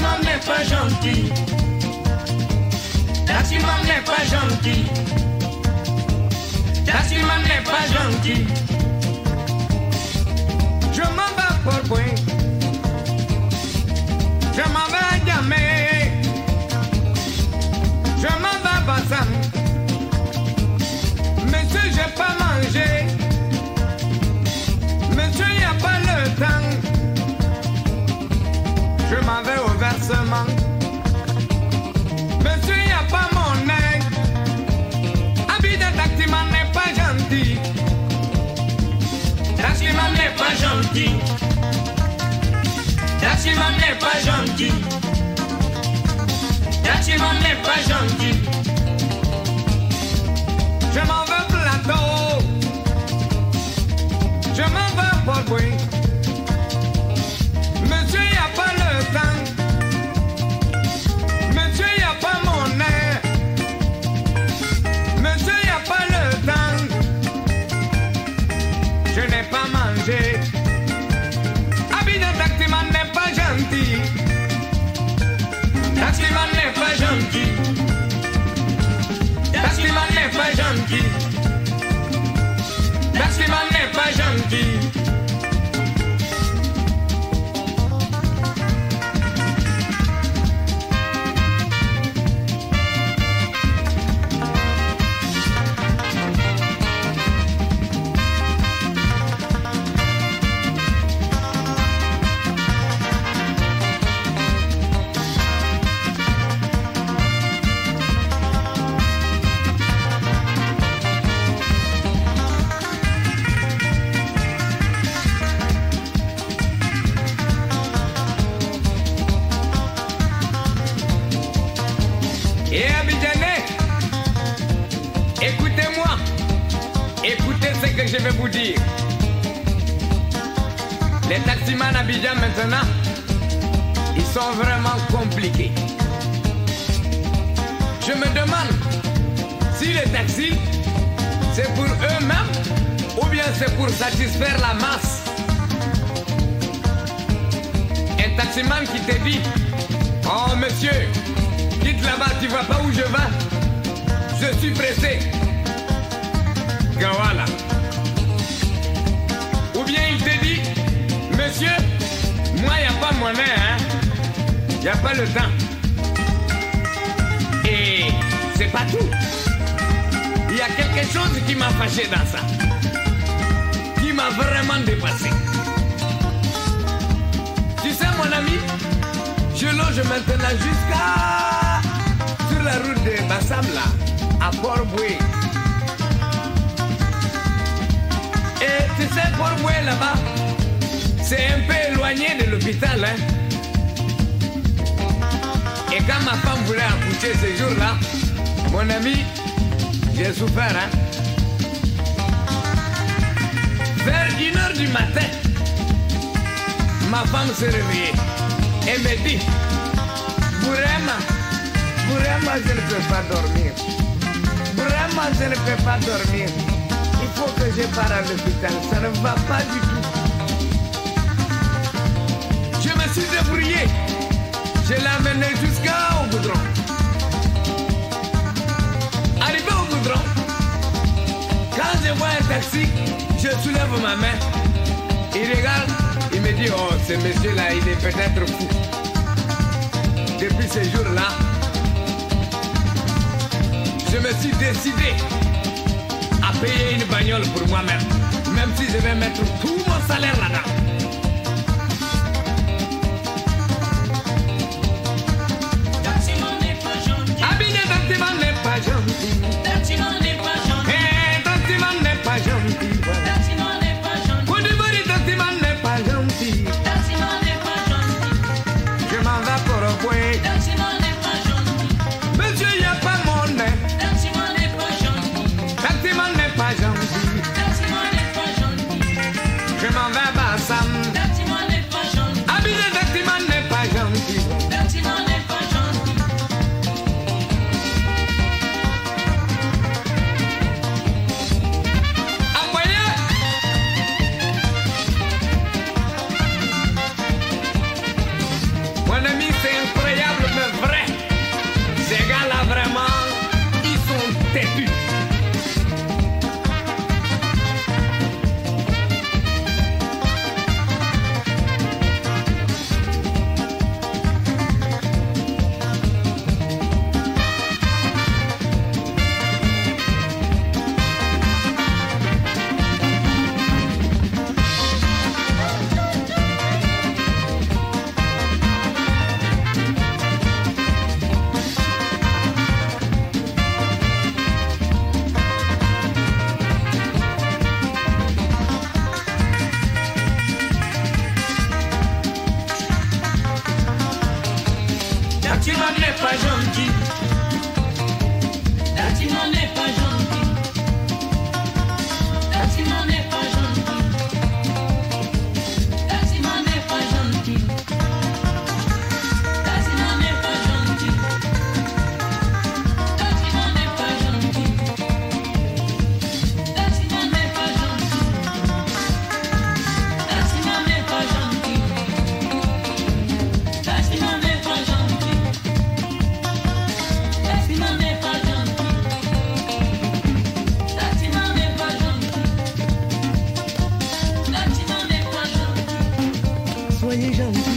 taximan n'est pas gentil. Taximan n'est pas gentil. Taximan n'est pas gentil. Je m'en vais pour Boeing. Je m'en vais à Niamey. Je m'en vais à Bassam. Monsieur, j'ai pas mangé. Monsieur, y a pas le temps. Je m'en vais au versement. Monsieur, y a pas mon aide. Habit de taximan n'est pas gentil. Taximan n'est pas gentil. Taximan n'est pas gentil. Taximan n'est pas gentil. Je m'en vais plateau. Je m'en vais pour Boeing. Monsieur, y a pas le temps. Monsieur, y a pas mon air. Monsieur, y a pas le temps. Je n'ai pas mangé. Habit de taximan n'est pas gentil. Taximan n'est pas gentil. Taximan n'est pas gentil. Taximan n'est pas gentil. Et Abidjanais, écoutez-moi, écoutez ce que je vais vous dire. Les taximans à Abidjan maintenant, ils sont vraiment compliqués. Je me demande si les taxis, c'est pour eux-mêmes ou bien c'est pour satisfaire la masse. Un taximan qui te dit, oh monsieur, quitte là-bas, tu vois pas où je vais? Je suis pressé. Gawala. Ou bien il te dit, monsieur, moi y a pas moyen, hein? Y a pas le temps. Et c'est pas tout. Il y a quelque chose qui m'a fâché dans ça. Qui m'a vraiment dépassé. Tu sais mon ami, je loge maintenant jusqu'à sur la route de Bassam là, à Port-Boué. Et tu sais, Port-Boué là-bas, c'est un peu éloigné de l'hôpital, hein. Et quand ma femme voulait accoucher ce jour-là, mon ami, j'ai souffert, hein. Vers 1h du matin, ma femme s'est réveillée et me dit, vraiment, je ne peux pas dormir. Vraiment, je ne peux pas dormir. Il faut que je parte à l'hôpital. Ça ne va pas du tout. Je me suis débrouillé. Je l'ai amené jusqu'au goudron. Arrivé au goudron, quand je vois un taxi, je soulève ma main. Il regarde, il me dit, oh, ce monsieur-là, il est peut-être fou. Depuis ce jour-là, je me suis décidé à payer une bagnole pour moi-même, même si je vais mettre tout mon salaire là-dedans. Taximan n'est pas gentil. Abidjan, taximan n'est pas gentil. Taximan n'est pas gentil. Hey, taximan n'est pas gentil. Taximan n'est pas gentil. Koudibori, taximan n'est pas gentil. Taximan n'est pas gentil. Je m'en vais pour un point. Taximan n'est pas gentil. Monsieur, y a pas mon nez. Taximan n'est pas gentil. Taximan n'est pas gentil. Taximan n'est pas gentil. Je m'en vais à Bassam. Taximan n'est pas gentil. Taximan n'est pas gentil. Taximan n'est pas gentil. Taximan n'est pas gentil. Taximan n'est pas gentil. Taximan n'est pas gentil. Taximan n'est pas gentil. Taximan n'est pas gentil. Taximan n'est pas gentil. Taximan n'est pas gentil. Taximan n'est pas gentil. Taximan n'est pas gentil. Soyez gentil.